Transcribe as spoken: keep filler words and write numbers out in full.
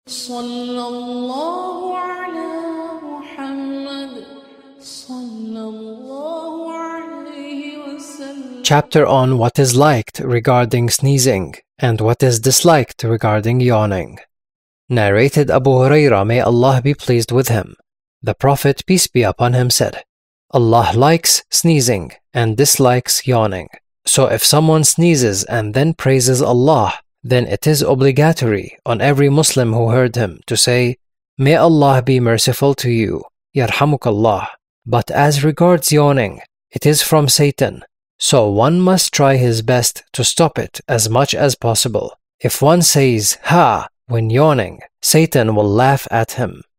صلى الله على محمد صلى الله عليه وسلم. Chapter on what is liked regarding sneezing and what is disliked regarding yawning. Narrated Abu Hurairah, may Allah be pleased with him. The Prophet, peace be upon him, said, Allah likes sneezing and dislikes yawning. So if someone sneezes and then praises Allah, then it is obligatory on every Muslim who heard him to say, May Allah be merciful to you, Yarhamukallah. But as regards yawning, it is from Satan, so one must try his best to stop it as much as possible. If one says, Ha, when yawning, Satan will laugh at him.